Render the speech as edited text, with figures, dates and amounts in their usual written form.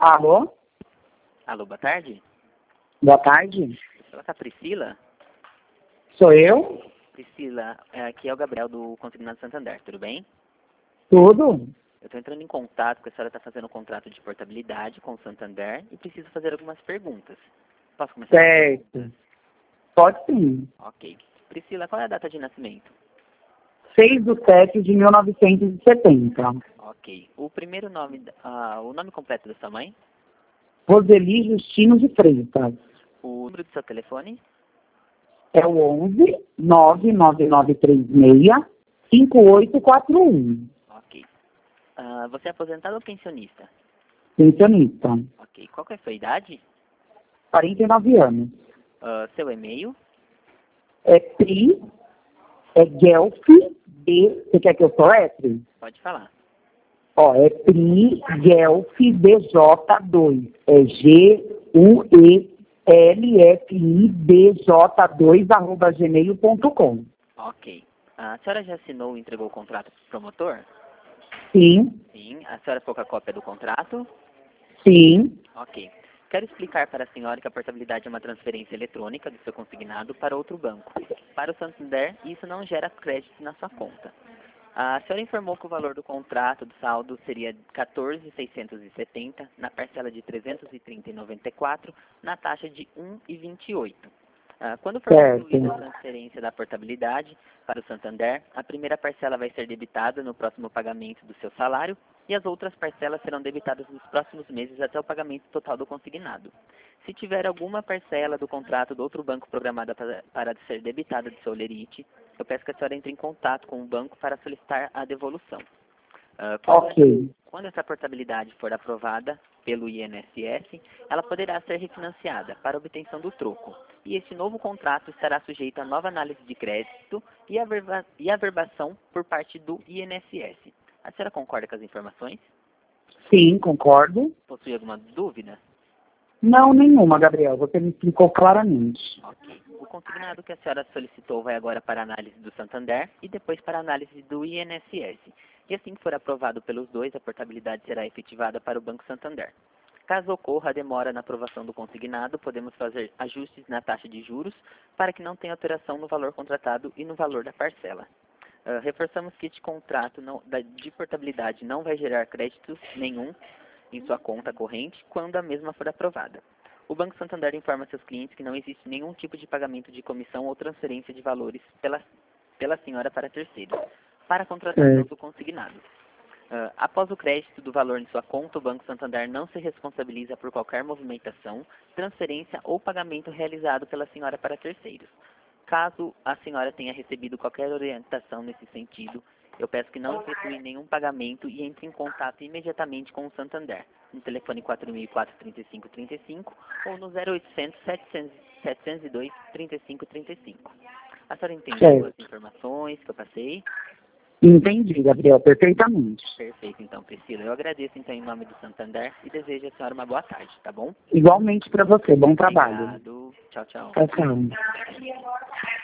Alô? Alô, boa tarde. Boa tarde. Fala com a Priscila. Sou eu? Priscila, aqui é o Gabriel do Consignado Santander, tudo bem? Tudo? Eu estou entrando em contato porque a senhora está fazendo um contrato de portabilidade com o Santander e preciso fazer algumas perguntas. Posso começar? Certo. Pode sim. Ok. Priscila, qual é a data de nascimento? 6/7/1970. Ok. O primeiro nome, o nome completo da sua mãe? Roseli Justino de Freitas. O número do seu telefone? É o 11 99936 5841. Ok. Você é aposentado ou pensionista? Pensionista. Ok. Qual que é a sua idade? 49 anos. Seu e-mail? É Pri, é Guelph, B. Você quer que eu soletre? Pode falar. Ó, é Pri Guelph DJ2. É GUELFIBJ2 @gmail.com. Ok. A senhora já assinou e entregou o contrato para o promotor? Sim, Sim. A senhora ficou com a cópia do contrato? sim, Ok. Quero explicar para a senhora que a portabilidade é uma transferência eletrônica do seu consignado para outro banco. Para o Santander, isso não gera crédito na sua conta. A senhora informou que o valor do contrato do saldo seria 14.670 na parcela de 330,94 na taxa de 1,28. Quando for concluída a certo. transferência da portabilidade para o Santander, a primeira parcela vai ser debitada no próximo pagamento do seu salário e as outras parcelas serão debitadas nos próximos meses até o pagamento total do consignado. Se tiver alguma parcela do contrato do outro banco programada para ser debitada do seu lerite, eu peço que a senhora entre em contato com o banco para solicitar a devolução. Ok, Quando essa portabilidade for aprovada pelo INSS, ela poderá ser refinanciada para obtenção do troco. E este novo contrato estará sujeito a nova análise de crédito e averbação por parte do INSS. A senhora concorda com as informações? sim, concordo. Possui alguma dúvida? Não, nenhuma, Gabriel. Você me explicou claramente. Ok. O consignado que a senhora solicitou vai agora para a análise do Santander e depois para a análise do INSS. E assim que for aprovado pelos dois, a portabilidade será efetivada para o Banco Santander. Caso ocorra a demora na aprovação do consignado, podemos fazer ajustes na taxa de juros para que não tenha alteração no valor contratado e no valor da parcela. Reforçamos que este contrato de portabilidade não vai gerar crédito nenhum em sua conta corrente quando a mesma for aprovada. O Banco Santander informa seus clientes que não existe nenhum tipo de pagamento de comissão ou transferência de valores pela senhora para terceiros, para a contratação do consignado. Após o crédito do valor em sua conta, o Banco Santander não se responsabiliza por qualquer movimentação, transferência ou pagamento realizado pela senhora para terceiros. Caso a senhora tenha recebido qualquer orientação nesse sentido, eu peço que não efetue nenhum pagamento e entre em contato imediatamente com o Santander, no telefone 4004-3535 ou no 0800 702 3535. A senhora entendeu as informações que eu passei? Entendi, Gabriel, perfeitamente. Perfeito, então, Priscila. Eu agradeço, então, em nome do Santander e desejo à senhora uma boa tarde, tá bom? Igualmente para você. Bom trabalho. Obrigado. Tchau, tchau. Tchau, tchau.